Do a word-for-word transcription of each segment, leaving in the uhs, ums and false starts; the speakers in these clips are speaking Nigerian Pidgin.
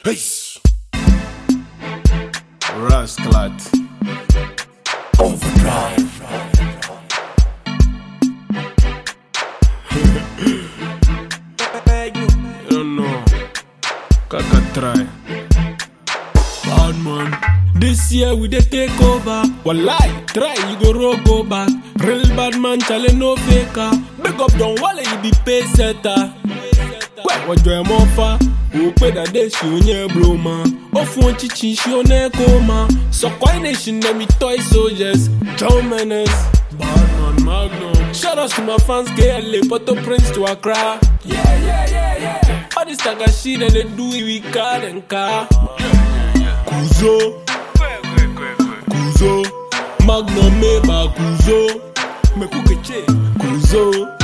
Peace. Rasclat. Overdrive. You don't know. Kaka try. Bad man. This year we dey take over. Wallahi, try you go roll go back. Real bad man challenge no faker. Big up Don Wale, you be pay setter. Well, what do you offer? Who pay that day she on your bro man? Off one chichi she on a coma. So coin nation let me toy soldiers. John Menace, bad man Magnum. Shout out to my fans K L A, Port Prince to Accra. Yeah, yeah, yeah, yeah. All this taga shit and they do it with car and car. Kuzo, Kuzo, Magnum Meba Kuzo, me kukeche Kuzo,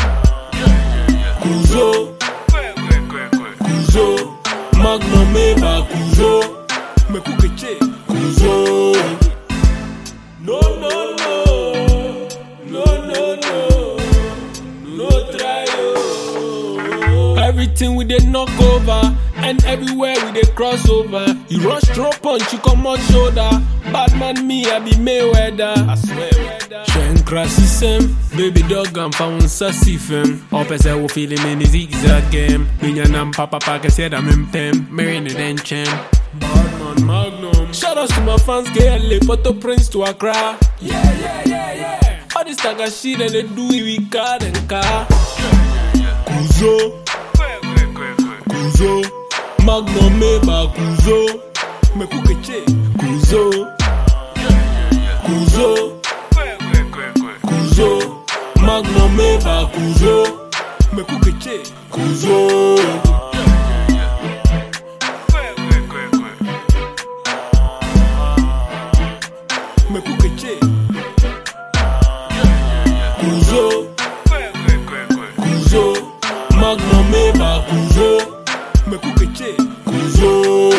Kuzo, Kuzo, Magnum Meba Kuzo, me kukeche Kuzo. No, no, no, no, no, no, no try. Everything we dey knock over, and everywhere we dey cross over. You rush throw punch, you come on shoulder. Bad man me, I be Mayweather. I swear. Shen crash system, baby dog and found sassy femme. Opposite wo feeling in the zigzag game. Minyan and papa pack said I'm in pen. Marrying the then champ. Bad man Magnum. Shout out to my fans K L A, Port Prince to Accra. Yeah, yeah, yeah, yeah. All this taga shit and they do it with car and car. Kuzo, Kuzo, Magnum Meba Kuzo, me kukeche Kuzo, Kuzo, Kuzo, Magnum Meba Kuzo, me kukeche Kuzo. Me kukeche Kuzo, Kuzo, Magnum Meba Kuzo, me kukeche Kuzo.